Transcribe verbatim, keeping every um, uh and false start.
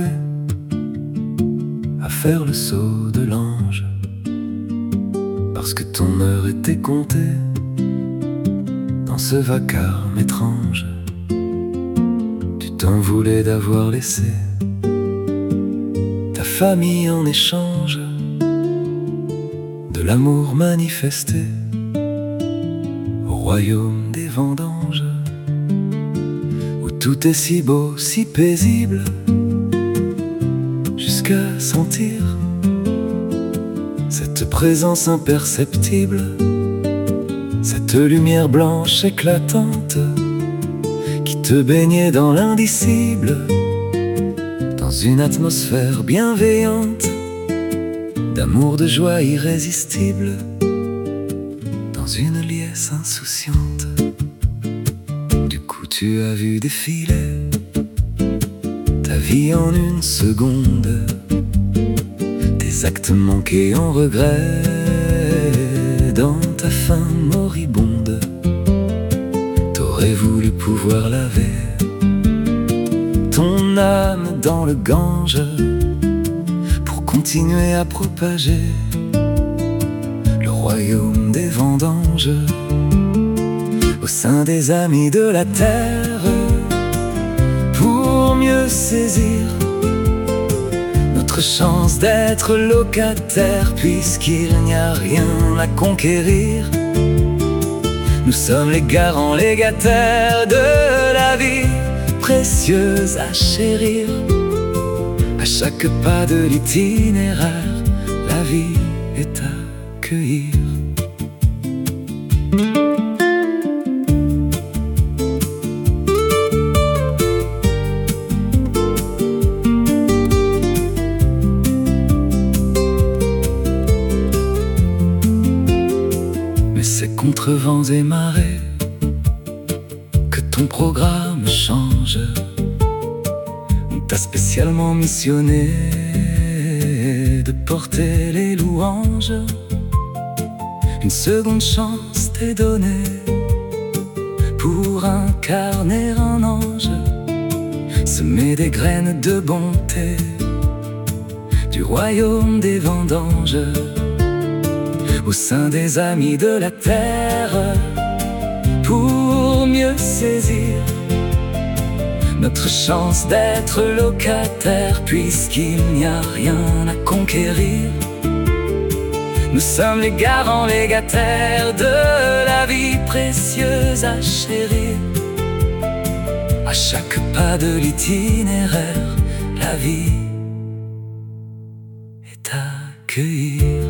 continuer à faire le saut de l'ange, parce que ton heure était comptée dans ce vacarme étrange. Tu t'en voulais d'avoir laissé ta famille en échange de l'amour manifesté au royaume des vendanges, où tout est si beau, si paisible, jusqu'à sentir cette présence imperceptible, cette lumière blanche éclatante qui te baignait dans l'indicible, dans une atmosphère bienveillante d'amour, de joie irrésistible, dans une liesse insouciante. Du coup tu as vu défiler ta vie en une seconde, des actes manqués en regret dans ta faim moribonde. T'aurais voulu pouvoir laver ton âme dans le Gange pour continuer à propager le royaume des vendanges au sein des amis de la terre, pour mieux saisir notre chance d'être locataire, puisqu'il n'y a rien à conquérir. Nous sommes les garants légataires de la vie précieuse à chérir. À chaque pas de l'itinéraire, la vie est à cueillir. Mais c'est contre vents et marées que ton programme change. On t'a spécialement missionné de porter les louanges. Une seconde chance t'est donnée pour incarner un ange, semer des graines de bonté du royaume des vendanges au sein des amis de la terre, pour mieux saisir notre chance d'être locataire, puisqu'il n'y a rien à conquérir. Nous sommes les garants légataires de la vie précieuse à chérir. À chaque pas de l'itinéraire, la vie est à cueillir.